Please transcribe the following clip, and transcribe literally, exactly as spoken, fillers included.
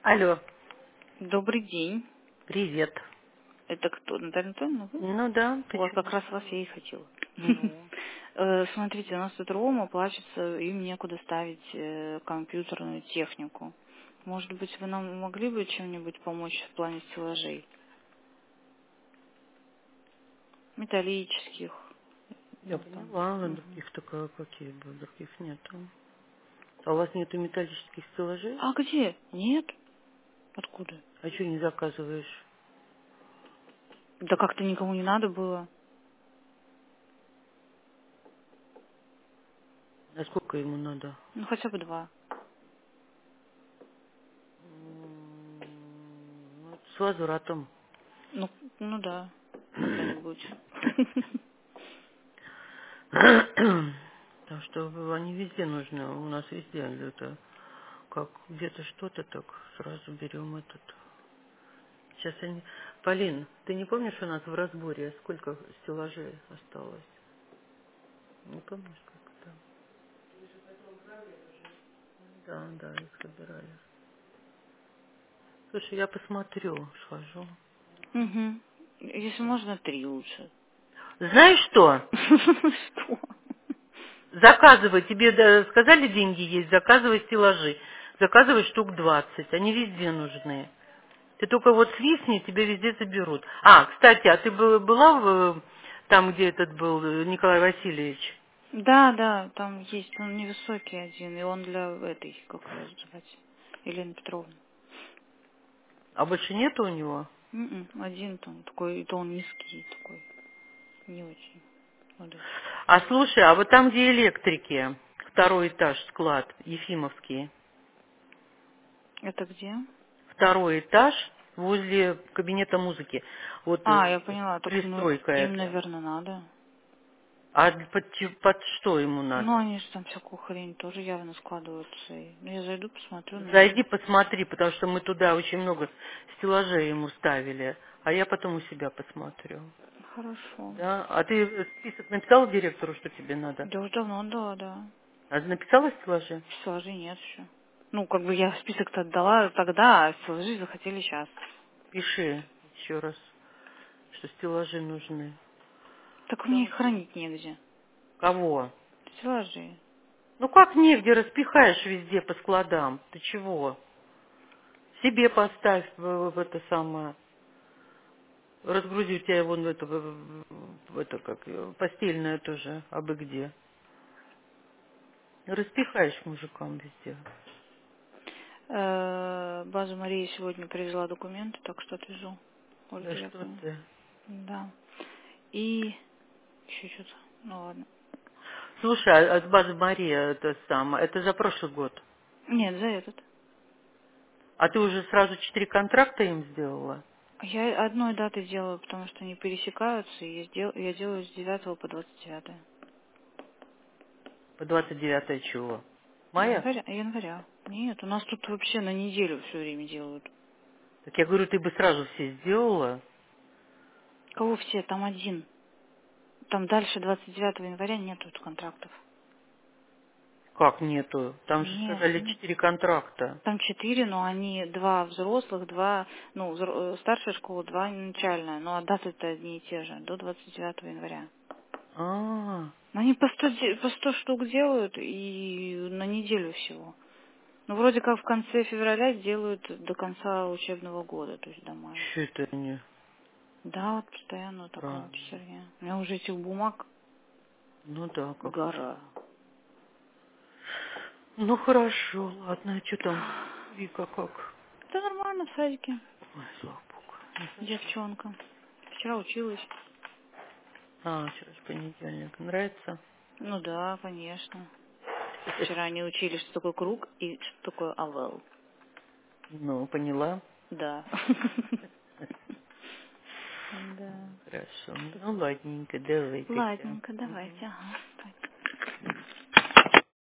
Алло, Добрый день. привет. Это кто? Наталья Анатольевна, вы? Ну да, У вас как почему? раз вас я и хотела. Ну, Э, Смотрите, у нас тут Рома плачется, им некуда ставить э, компьютерную технику. Может быть, вы нам могли бы чем-нибудь помочь в плане стеллажей? Металлических. я Ну, там. поняла, а Мгм. других только какие бы, других нету. А у вас нету металлических стеллажей? А где? Нет? Откуда? А что не заказываешь? Да как-то никому не надо было. А сколько ему надо? Ну, хотя бы два. М, ну, с возвратом. Ну, ну да, когда-нибудь. Так что они везде нужны, у нас везде это как где-то что-то, так сразу берем этот. Сейчас они... Полин, ты не помнишь у нас в разборе, сколько стеллажей осталось? Не помнишь, как это? Да, да, их собирали. Слушай, я посмотрю, схожу. Угу. Если можно, три лучше. Знаешь что? Что? Заказывай, тебе да, сказали деньги есть, заказывай стеллажи. Заказывай штук двадцать, они везде нужны. Ты только вот свистни, тебе везде заберут. А, кстати, а ты бы- была в, там, где этот был э, Николай Васильевич? Да, да, там есть, он невысокий один, и он для этой, как ее звать, Елены Петровны. А больше нету у него? М-м, один там такой, и то он низкий такой, не очень удачный. А слушай, а вот там, где электрики, второй этаж, склад, Ефимовский, Это где? второй этаж возле кабинета музыки. Вот А, э, я поняла, так, ну, пристройка им, эта. наверное, надо. А под, че- под что ему Ну, надо? они же там всякую хрень тоже явно складывают свои. Ну, я зайду, посмотрю, найду. Зайди, посмотри, потому что мы туда очень много стеллажей ему ставили. А я потом у себя посмотрю. Хорошо. Да? А ты список написала директору, что тебе надо? Да уже давно отдала, да. А написала стеллажи? Стеллажей нет еще. Ну, как бы я список-то отдала тогда, а стеллажи захотели сейчас. Пиши еще раз, что стеллажи нужны. Так мне их Там. хранить негде. Кого? Стеллажи. Ну как негде, распихаешь везде по складам. Ты чего? Себе поставь в, в это самое. Разгрузи у тебя вон это, в, в- в это как, её, постельное тоже, абы где. Распихаешь мужикам везде. Э, База Мария сегодня привезла документы, так что отвезу Да Ольге что Яковлевне. ты. Да. И еще что-то. Ну ладно. Слушай, а от базы Мария это самое, это за прошлый год. Нет, за этот. А ты уже сразу четыре контракта им сделала? Я одной даты делаю, потому что они пересекаются, и я, сдел- я делаю с девятого по двадцать девятое. По двадцать девятое чего? Мая? Января? Января. Нет, у нас тут вообще на неделю все время делают. Так я говорю, ты бы сразу все сделала. Кого все? Там один. Там дальше двадцать девятого января нет тут контрактов. Как нету? Там же Нет, сказали нет. четыре контракта. Там четыре, но они два взрослых, два, ну, взро- э, старшая школа, два начальная. Ну, а даты-то одни и те же, до двадцать девятого января. А, Но они по сто, де- по сто штук делают и на неделю всего. Ну, вроде как в конце февраля сделают до конца учебного года, то есть до мая. что это они? Да, вот постоянно вот такая вот Странно. херня. У меня уже этих бумаг Ну да, как-то гора. да. Ну хорошо, ладно, а что там? Вика как? Да нормально в садике, Ой, слава богу. Ну хорошо. девчонка. Вчера училась. А, вчера же понедельник. Нравится? Ну да, конечно. Вчера они учили, что такое круг и что такое овал. Ну, поняла. Да. Да. Хорошо. Ну, ладненько, давай тогда. Ладненько, давайте. Мгм. Ага. Так.